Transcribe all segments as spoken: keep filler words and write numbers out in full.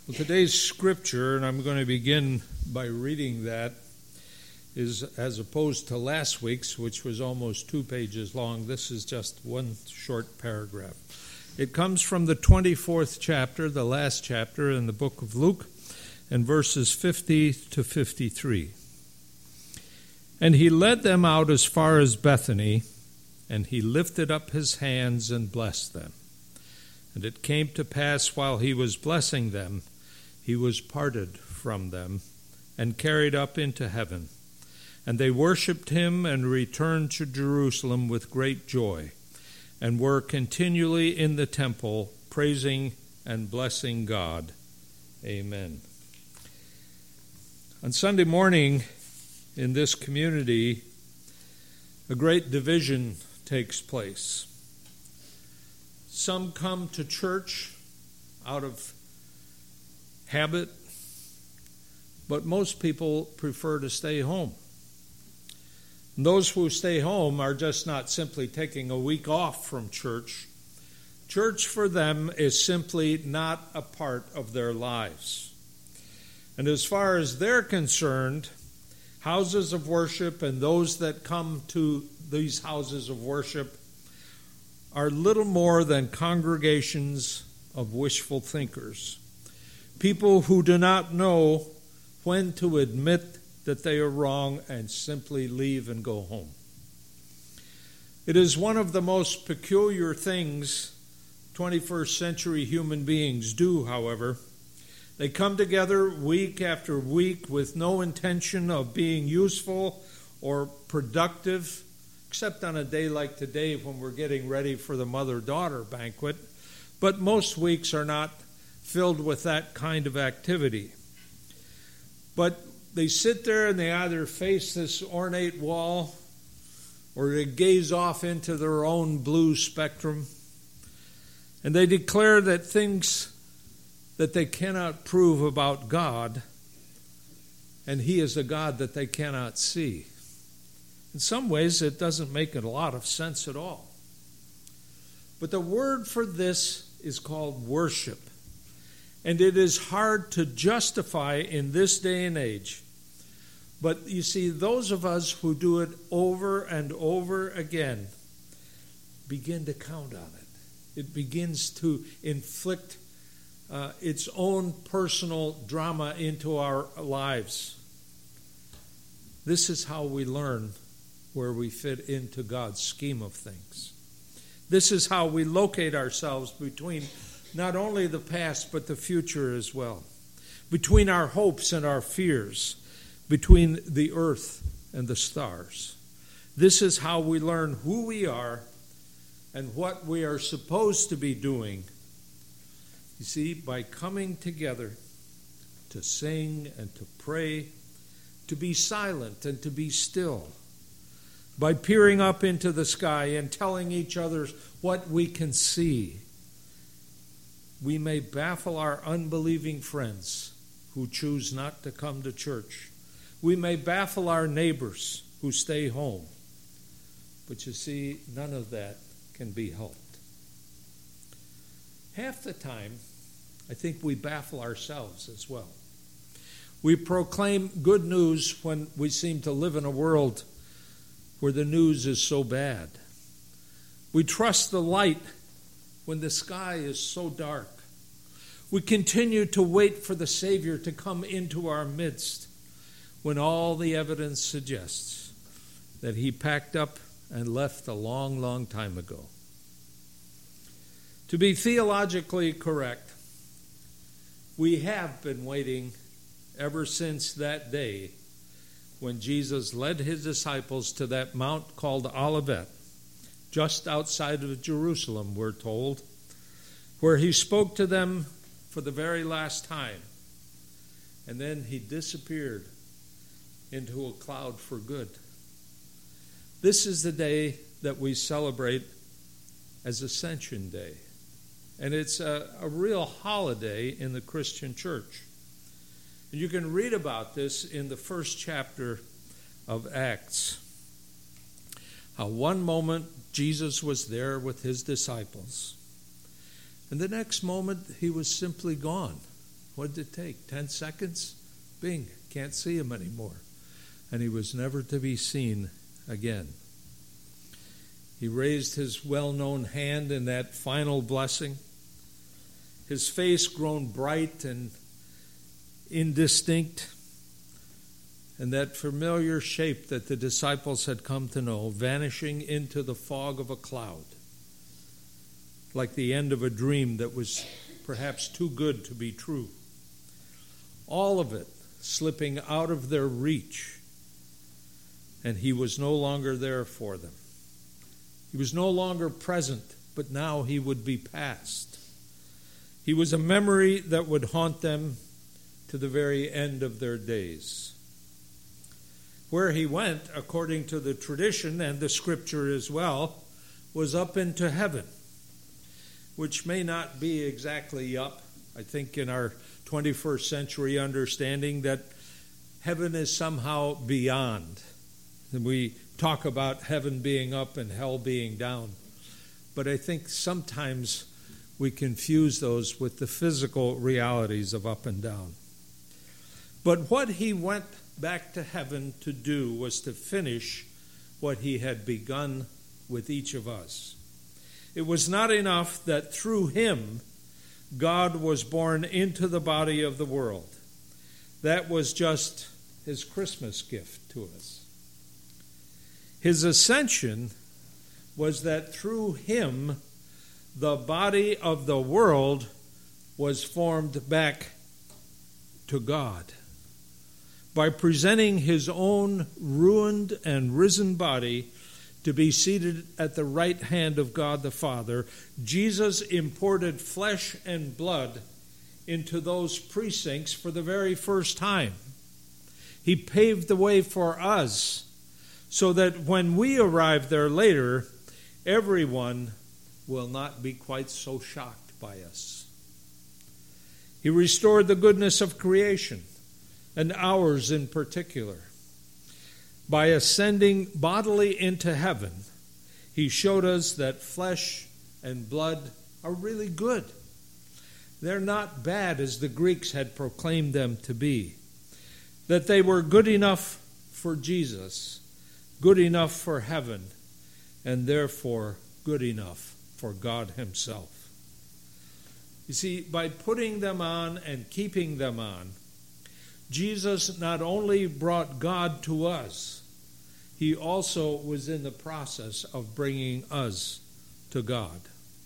Well, today's scripture, and I'm going to begin by reading that, is as opposed to last week's, which was almost two pages long. This is just one short paragraph. It comes from the twenty-fourth chapter, the last chapter in the book of Luke, and verses fifty to fifty-three. And he led them out as far as Bethany, and he lifted up his hands and blessed them. And it came to pass while he was blessing them, he was parted from them and carried up into heaven. And they worshipped him and returned to Jerusalem with great joy, and were continually in the temple, praising and blessing God. Amen. On Sunday morning in this community, a great division takes place. Some come to church out of habit, but most people prefer to stay home. And those who stay home are just not simply taking a week off from church. Church for them is simply not a part of their lives. And as far as they're concerned, houses of worship and those that come to these houses of worship are little more than congregations of wishful thinkers. People who do not know when to admit that they are wrong and simply leave and go home. It is one of the most peculiar things twenty-first century human beings do, however. They come together week after week with no intention of being useful or productive, except on a day like today when we're getting ready for the mother-daughter banquet. But most weeks are not filled with that kind of activity. But they sit there and they either face this ornate wall or they gaze off into their own blue spectrum, and they declare that things that they cannot prove about God, and He is a God that they cannot see. In some ways, it doesn't make a lot of sense at all. But the word for this is called worship. And it is hard to justify in this day and age. But you see, those of us who do it over and over again begin to count on it. It begins to inflict uh, its own personal drama into our lives. This is how we learn where we fit into God's scheme of things. This is how we locate ourselves between not only the past but the future as well, between our hopes and our fears, between the earth and the stars. This is how we learn who we are and what we are supposed to be doing. You see, by coming together to sing and to pray, to be silent and to be still, by peering up into the sky and telling each other what we can see, we may baffle our unbelieving friends who choose not to come to church. We may baffle our neighbors who stay home. But you see, none of that can be helped. Half the time, I think we baffle ourselves as well. We proclaim good news when we seem to live in a world where the news is so bad. We trust the light when the sky is so dark. We continue to wait for the Savior to come into our midst when all the evidence suggests that He packed up and left a long, long time ago. To be theologically correct, we have been waiting ever since that day when Jesus led His disciples to that mount called Olivet, just outside of Jerusalem, we're told, where He spoke to them for the very last time. And then He disappeared into a cloud for good. This is the day that we celebrate as Ascension Day. And it's a, a real holiday in the Christian church. And you can read about this in the first chapter of Acts. How one moment Jesus was there with His disciples, and the next moment He was simply gone. What did it take? Ten seconds? Bing, can't see him anymore. And he was never to be seen again. He raised his well-known hand in that final blessing. His face grown bright and indistinct, and that familiar shape that the disciples had come to know, vanishing into the fog of a cloud, like the end of a dream that was perhaps too good to be true. All of it slipping out of their reach, and he was no longer there for them. He was no longer present, but now he would be past. He was a memory that would haunt them to the very end of their days. Where he went, according to the tradition and the scripture as well, was up into heaven, which may not be exactly up. I think in our twenty-first century understanding that heaven is somehow beyond. And we talk about heaven being up and hell being down. But I think sometimes we confuse those with the physical realities of up and down. But what he went back to heaven to do was to finish what he had begun with each of us. It was not enough that through him God was born into the body of the world. That was just his Christmas gift to us. His ascension was that through him the body of the world was formed back to God. By presenting his own ruined and risen body to be seated at the right hand of God the Father, Jesus imported flesh and blood into those precincts for the very first time. He paved the way for us so that when we arrive there later, everyone will not be quite so shocked by us. He restored the goodness of creation, and ours in particular. By ascending bodily into heaven, he showed us that flesh and blood are really good. They're not bad as the Greeks had proclaimed them to be. That they were good enough for Jesus, good enough for heaven, and therefore good enough for God himself. You see, by putting them on and keeping them on, Jesus not only brought God to us, he also was in the process of bringing us to God.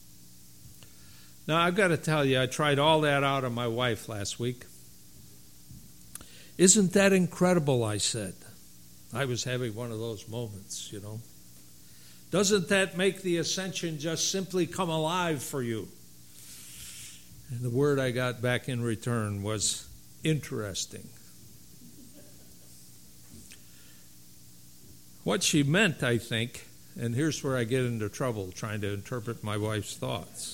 Now, I've got to tell you, I tried all that out on my wife last week. Isn't that incredible, I said. I was having one of those moments, you know. Doesn't that make the ascension just simply come alive for you? And the word I got back in return was interesting. What she meant, I think, and here's where I get into trouble trying to interpret my wife's thoughts,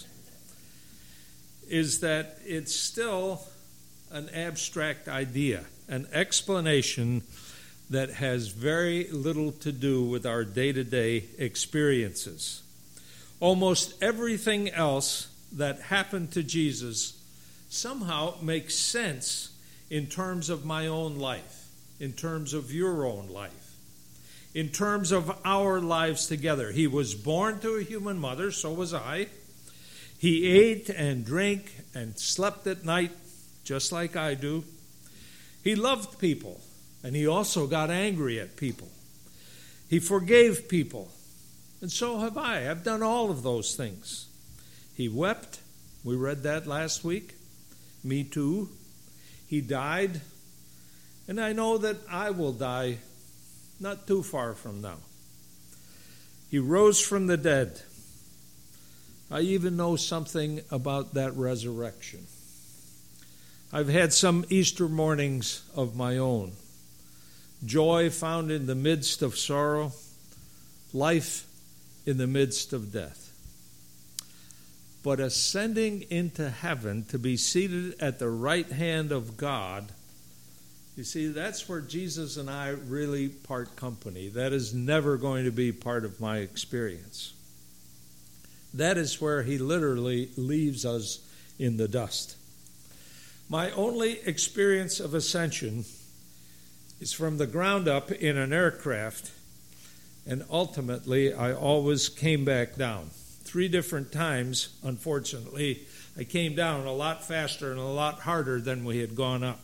is that it's still an abstract idea, an explanation that has very little to do with our day-to-day experiences. Almost everything else that happened to Jesus somehow makes sense in terms of my own life, in terms of your own life, in terms of our lives together. He was born to a human mother, so was I. He ate and drank and slept at night, just like I do. He loved people, and he also got angry at people. He forgave people, and so have I. I've done all of those things. He wept. We read that last week. Me too. He died, and I know that I will die not too far from now. He rose from the dead. I even know something about that resurrection. I've had some Easter mornings of my own. Joy found in the midst of sorrow, life in the midst of death. But ascending into heaven to be seated at the right hand of God, you see, that's where Jesus and I really part company. That is never going to be part of my experience. That is where he literally leaves us in the dust. My only experience of ascension is from the ground up in an aircraft, and ultimately I always came back down. Three different times, unfortunately, I came down a lot faster and a lot harder than we had gone up.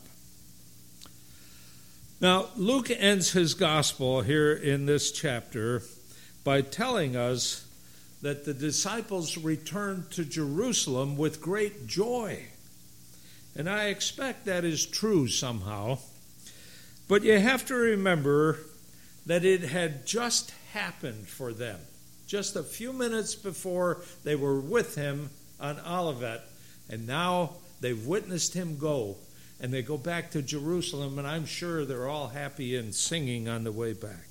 Now, Luke ends his gospel here in this chapter by telling us that the disciples returned to Jerusalem with great joy. And I expect that is true somehow. But you have to remember that it had just happened for them. Just a few minutes before they were with him on Olivet, and now they've witnessed him go, and they go back to Jerusalem, and I'm sure they're all happy and singing on the way back.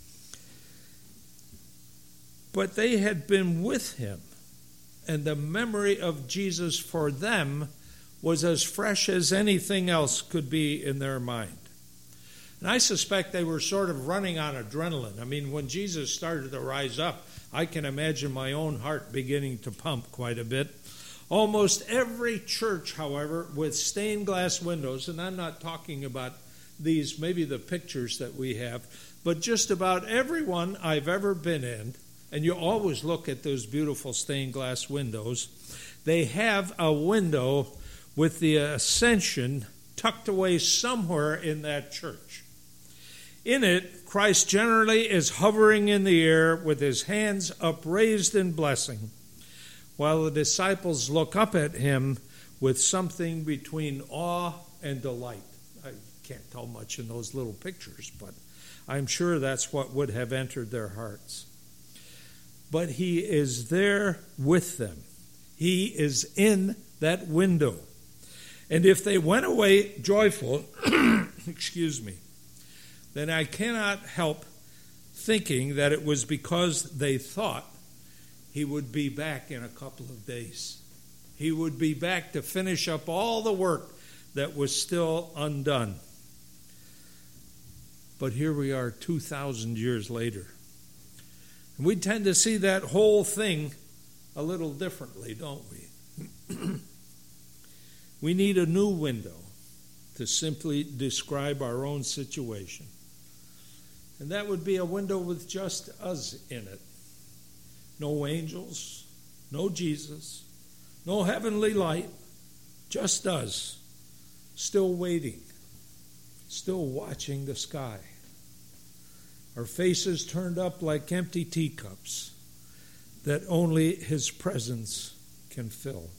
But they had been with him, and the memory of Jesus for them was as fresh as anything else could be in their mind. And I suspect they were sort of running on adrenaline. I mean, when Jesus started to rise up, I can imagine my own heart beginning to pump quite a bit. Almost every church, however, with stained glass windows, and I'm not talking about these, maybe the pictures that we have, but just about every one I've ever been in, and you always look at those beautiful stained glass windows, they have a window with the ascension tucked away somewhere in that church. In it, Christ generally is hovering in the air with his hands upraised in blessing, while the disciples look up at him with something between awe and delight. I can't tell much in those little pictures, but I'm sure that's what would have entered their hearts. But he is there with them. He is in that window. And if they went away joyful, excuse me, then I cannot help thinking that it was because they thought he would be back in a couple of days. He would be back to finish up all the work that was still undone. But here we are two thousand years later. And we tend to see that whole thing a little differently, don't we? We need a new window to simply describe our own situation. And that would be a window with just us in it. No angels, no Jesus, no heavenly light, just us, still waiting, still watching the sky. Our faces turned up like empty teacups that only his presence can fill.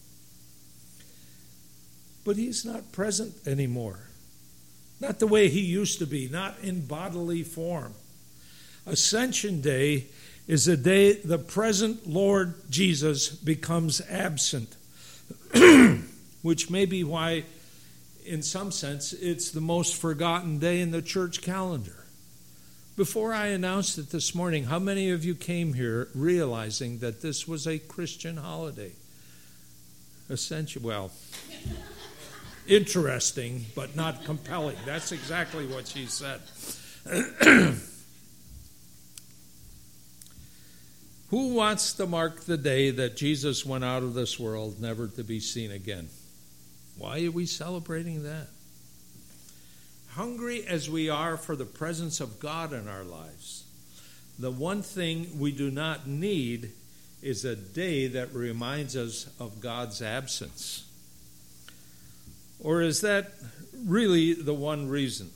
But he's not present anymore. Not the way he used to be, not in bodily form. Ascension Day is a day the present Lord Jesus becomes absent, which may be why, in some sense, it's the most forgotten day in the church calendar. Before I announced it this morning, how many of you came here realizing that this was a Christian holiday? Ascension, well... Interesting, but not compelling. That's exactly what she said. Who wants to mark the day that Jesus went out of this world, never to be seen again? Why are we celebrating that? Hungry as we are for the presence of God in our lives, the one thing we do not need is a day that reminds us of God's absence. Or is that really the one reason?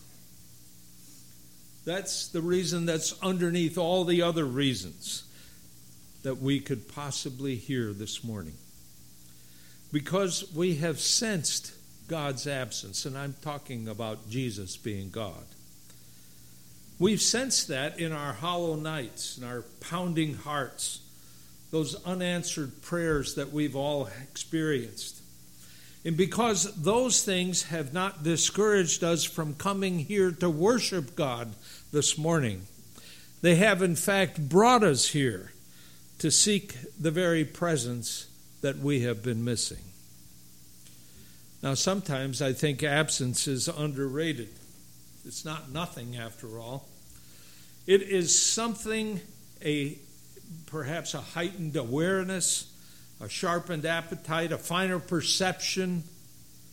That's the reason that's underneath all the other reasons that we could possibly hear this morning. Because we have sensed God's absence, and I'm talking about Jesus being God. We've sensed that in our hollow nights, in our pounding hearts, those unanswered prayers that we've all experienced. And because those things have not discouraged us from coming here to worship God this morning, they have in fact brought us here to seek the very presence that we have been missing. Now, sometimes I think absence is underrated. It's not nothing, after all. It is something, a perhaps a heightened awareness, a sharpened appetite, a finer perception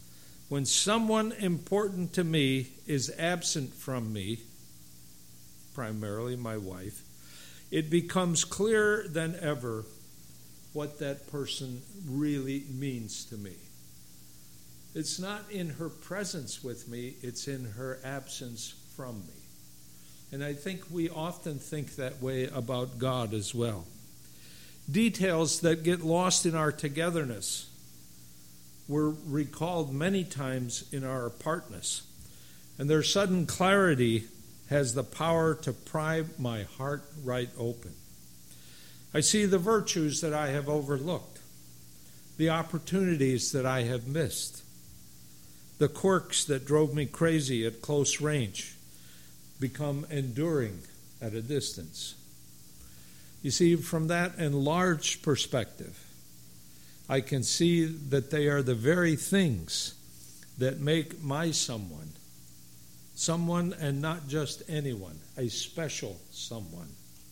when someone important to me is absent from me, primarily my wife, it becomes clearer than ever what that person really means to me. It's not in her presence with me, it's in her absence from me. And I think we often think that way about God as well. Details that get lost in our togetherness were recalled many times in our apartness, and their sudden clarity has the power to pry my heart right open. I see the virtues that I have overlooked, the opportunities that I have missed, the quirks that drove me crazy at close range become enduring at a distance. You see, from that enlarged perspective, I can see that they are the very things that make my someone, someone and not just anyone, a special someone.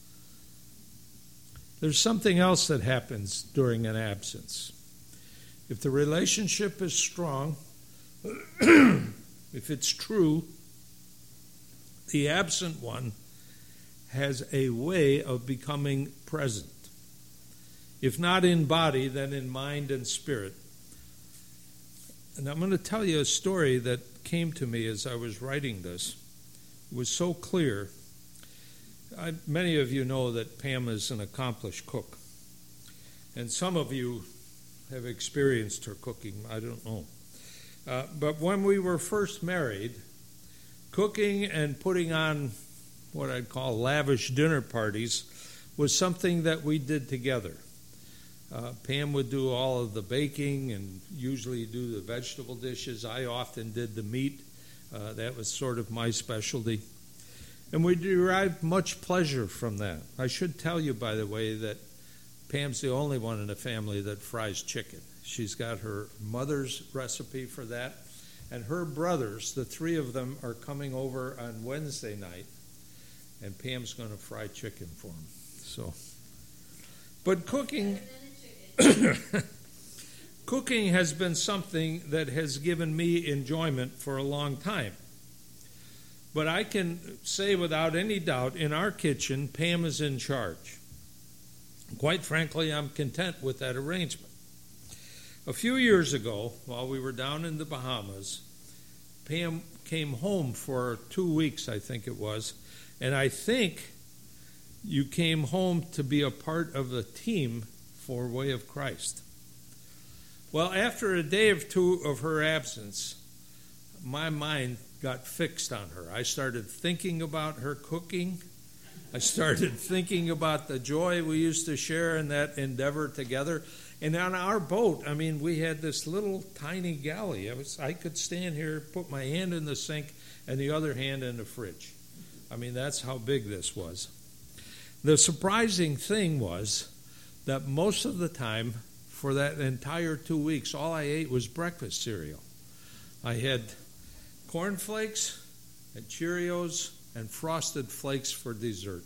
There's something else that happens during an absence. If the relationship is strong, if it's true, the absent one has a way of becoming present. If not in body, then in mind and spirit. And I'm going to tell you a story that came to me as I was writing this. It was so clear. I, many of you know that Pam is an accomplished cook. And some of you have experienced her cooking. I don't know. Uh, but when we were first married, cooking and putting on what I'd call lavish dinner parties was something that we did together. Uh, Pam would do all of the baking and usually do the vegetable dishes. I often did the meat. Uh, that was sort of my specialty. And we derived much pleasure from that. I should tell you, by the way, that Pam's the only one in the family that fries chicken. She's got her mother's recipe for that. And her brothers, the three of them, are coming over on Wednesday night. And Pam's going to fry chicken for them. So, but cooking, cooking has been something that has given me enjoyment for a long time. But I can say without any doubt, in our kitchen, Pam is in charge. Quite frankly, I'm content with that arrangement. A few years ago, while we were down in the Bahamas, Pam came home for two weeks, I think it was, and I think you came home to be a part of the team for Way of Christ. Well, after a day or two of her absence, my mind got fixed on her. I started thinking about her cooking. I started thinking about the joy we used to share in that endeavor together. And on our boat, I mean, we had this little tiny galley. I, was, I could stand here, put my hand in the sink, and the other hand in the fridge. I mean, that's how big this was. The surprising thing was that most of the time, for that entire two weeks, all I ate was breakfast cereal. I had cornflakes and Cheerios and Frosted Flakes for dessert.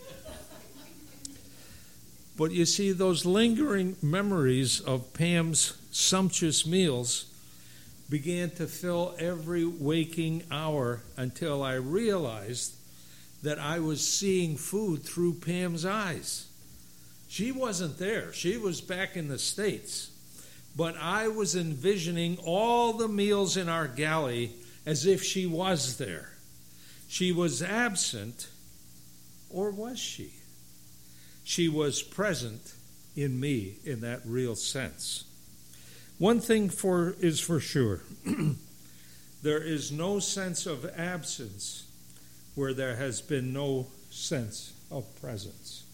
But you see, those lingering memories of Pam's sumptuous meals began to fill every waking hour until I realized that I was seeing food through Pam's eyes. She wasn't there. She was back in the States. But I was envisioning all the meals in our galley as if she was there. She was absent, or was she? She was present in me in that real sense. One thing for is for sure. There is no sense of absence where there has been no sense of presence.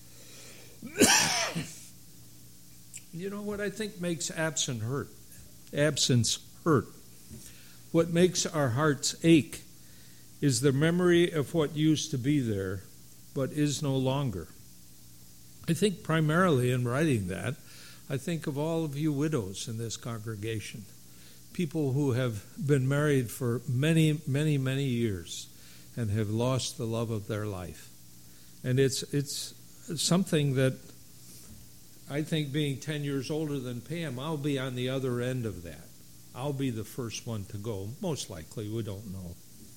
You know what I think makes absence hurt? Absence hurt. What makes our hearts ache is the memory of what used to be there, but is no longer. I think primarily in writing that, I think of all of you widows in this congregation, people who have been married for many, many, many years and have lost the love of their life. And it's it's something that I think, being ten years older than Pam, I'll be on the other end of that. I'll be the first one to go. Most likely, we don't know.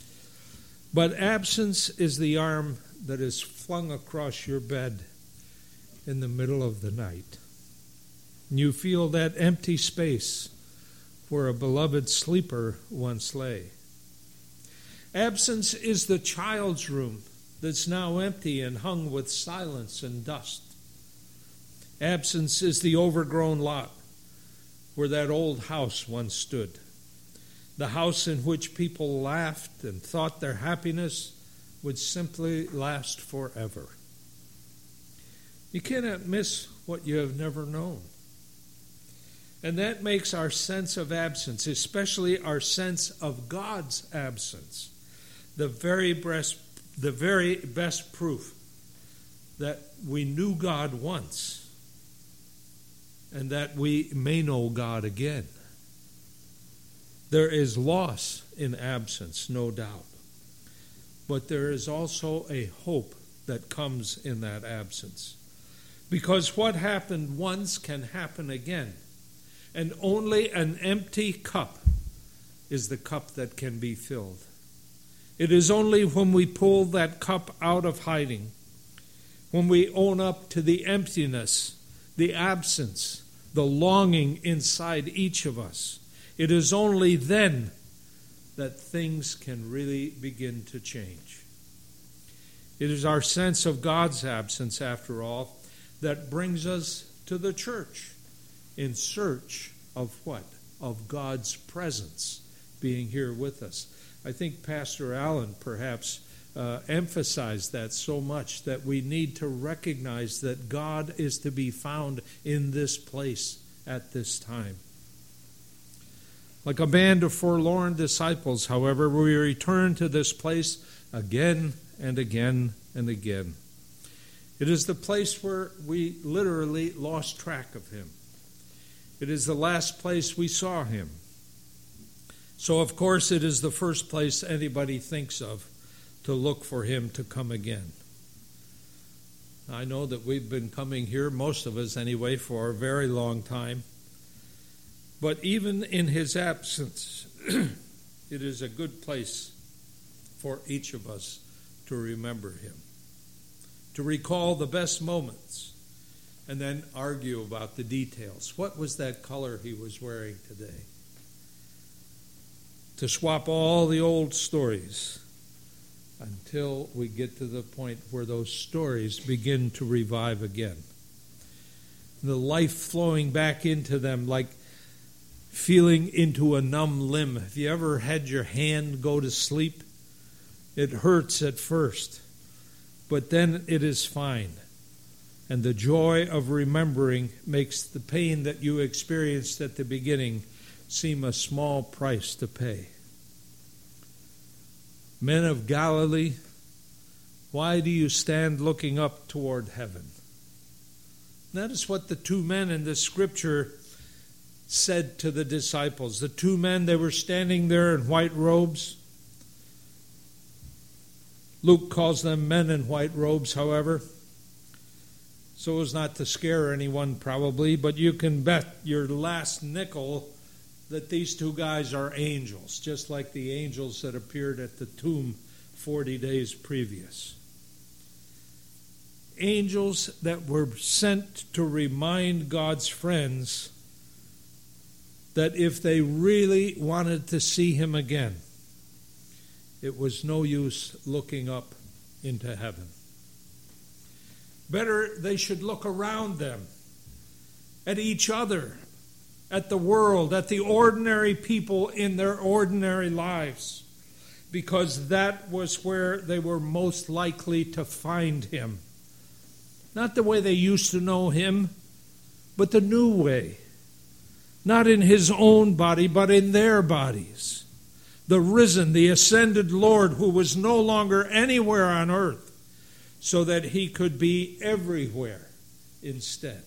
But absence is the arm that is flung across your bed in the middle of the night. And you feel that empty space where a beloved sleeper once lay. Absence is the child's room that's now empty and hung with silence and dust. Absence is the overgrown lot where that old house once stood. The house in which people laughed and thought their happiness would simply last forever. You cannot miss what you have never known. And that makes our sense of absence, especially our sense of God's absence, the very best, the very best proof that we knew God once and that we may know God again. There is loss in absence, no doubt. But there is also a hope that comes in that absence. Because what happened once can happen again. And only an empty cup is the cup that can be filled. It is only when we pull that cup out of hiding, when we own up to the emptiness, the absence, the longing inside each of us, it is only then that things can really begin to change. It is our sense of God's absence, after all, that brings us to the church in search of what? Of God's presence being here with us. I think Pastor Allen perhaps uh, emphasized that so much, that we need to recognize that God is to be found in this place at this time. Like a band of forlorn disciples, however, we return to this place again and again and again. It is the place where we literally lost track of him. It is the last place we saw him. So, of course, it is the first place anybody thinks of to look for him to come again. I know that we've been coming here, most of us anyway, for a very long time. But even in his absence, it is a good place for each of us to remember him, to recall the best moments, and then argue about the details. What was that color he was wearing today? To swap all the old stories until we get to the point where those stories begin to revive again. The life flowing back into them like feeling into a numb limb. Have you ever had your hand go to sleep? It hurts at first, but then it is fine. And the joy of remembering makes the pain that you experienced at the beginning seem a small price to pay. Men of Galilee, why do you stand looking up toward heaven? That is what the two men in the scripture said to the disciples. The two men, they were standing there in white robes. Luke calls them men in white robes, however, so as not to scare anyone probably, but you can bet your last nickel that these two guys are angels, just like the angels that appeared at the tomb forty days previous. Angels that were sent to remind God's friends that if they really wanted to see him again, it was no use looking up into heaven. Better they should look around them, at each other, at the world, at the ordinary people in their ordinary lives, because that was where they were most likely to find him. Not the way they used to know him, but the new way. Not in his own body, but in their bodies. The risen, the ascended Lord who was no longer anywhere on earth, so that he could be everywhere instead.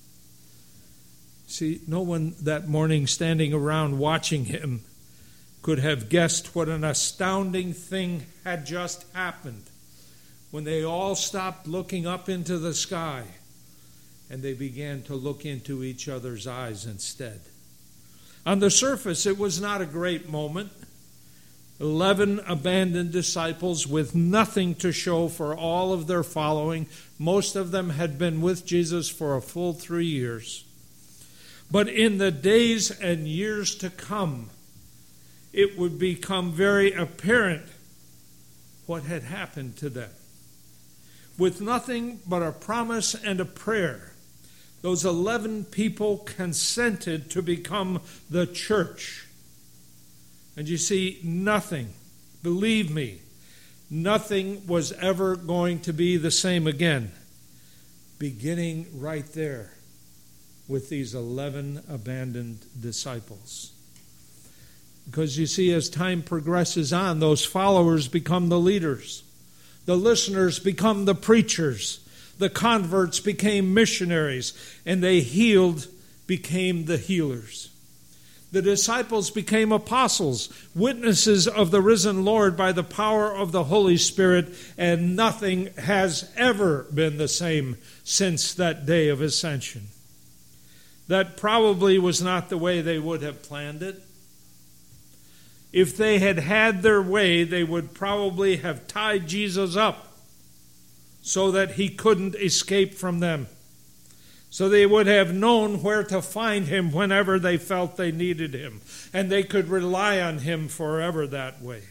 See, no one that morning standing around watching him could have guessed what an astounding thing had just happened when they all stopped looking up into the sky and they began to look into each other's eyes instead. On the surface, it was not a great moment. Eleven abandoned disciples with nothing to show for all of their following. Most of them had been with Jesus for a full three years. But in the days and years to come, it would become very apparent what had happened to them. With nothing but a promise and a prayer, those eleven people consented to become the church. And you see, nothing, believe me, nothing was ever going to be the same again, beginning right there with these eleven abandoned disciples. Because you see, as time progresses on, those followers become the leaders. The listeners become the preachers. The converts became missionaries. And they healed became the healers. The disciples became apostles, witnesses of the risen Lord by the power of the Holy Spirit, and nothing has ever been the same since that day of ascension. That probably was not the way they would have planned it. If they had had their way, they would probably have tied Jesus up so that he couldn't escape from them. So they would have known where to find him whenever they felt they needed him. And they could rely on him forever that way.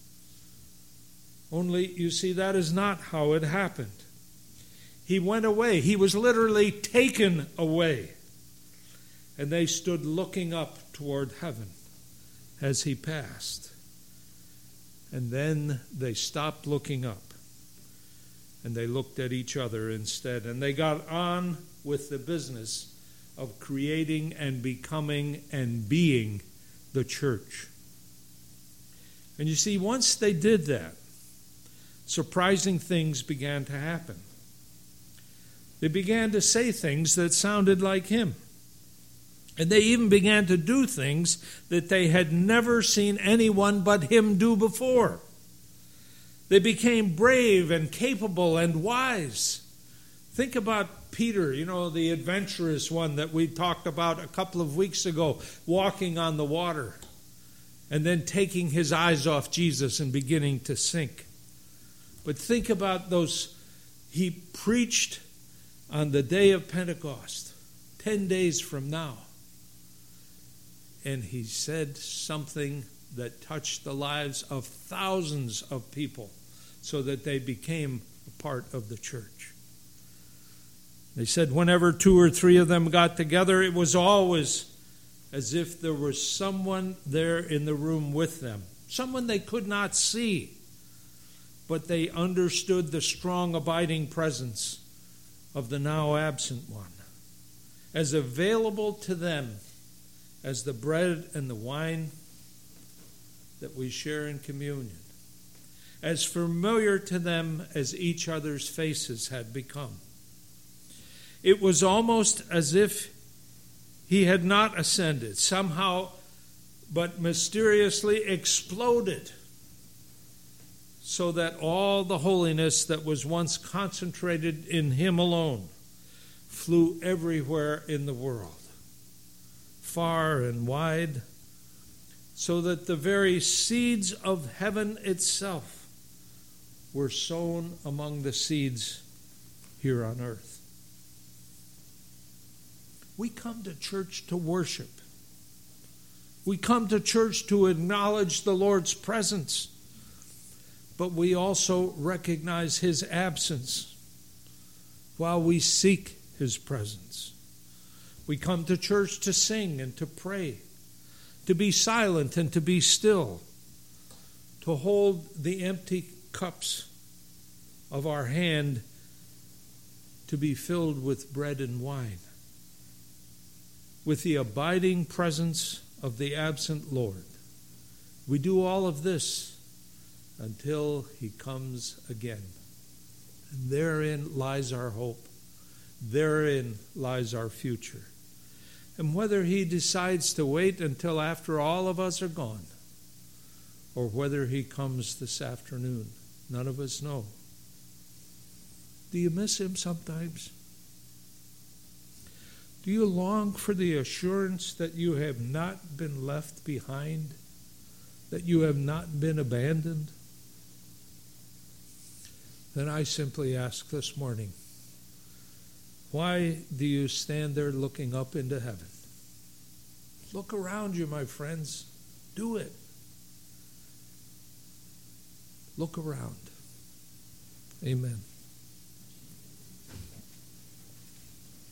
Only, you see, that is not how it happened. He went away. He was literally taken away. And they stood looking up toward heaven as he passed. And then they stopped looking up. And they looked at each other instead. And they got on with the business of creating and becoming and being the church. And you see, once they did that, surprising things began to happen. They began to say things that sounded like him. And they even began to do things that they had never seen anyone but him do before. They became brave and capable and wise. Think about Peter, you know, the adventurous one that we talked about a couple of weeks ago, walking on the water and then taking his eyes off Jesus and beginning to sink. But think about those, he preached on the day of Pentecost, ten days from now. And he said something that touched the lives of thousands of people so that they became a part of the church. They said whenever two or three of them got together, it was always as if there was someone there in the room with them, someone they could not see, but they understood the strong abiding presence of the now absent one, as available to them as the bread and the wine that we share in communion, as familiar to them as each other's faces had become. It was almost as if he had not ascended, somehow, but mysteriously exploded, so that all the holiness that was once concentrated in him alone flew everywhere in the world, far and wide, so that the very seeds of heaven itself were sown among the seeds here on earth. We come to church to worship. We come to church to acknowledge the Lord's presence, but we also recognize his absence while we seek his presence. We come to church to sing and to pray, to be silent and to be still, to hold the empty cups of our hand to be filled with bread and wine, with the abiding presence of the absent Lord. We do all of this until he comes again. And therein lies our hope. Therein lies our future. And whether he decides to wait until after all of us are gone, or whether he comes this afternoon, none of us know. Do you miss him sometimes? Do you long for the assurance that you have not been left behind, that you have not been abandoned? Then I simply ask this morning, why do you stand there looking up into heaven? Look around you, my friends. Do it. Look around. Amen.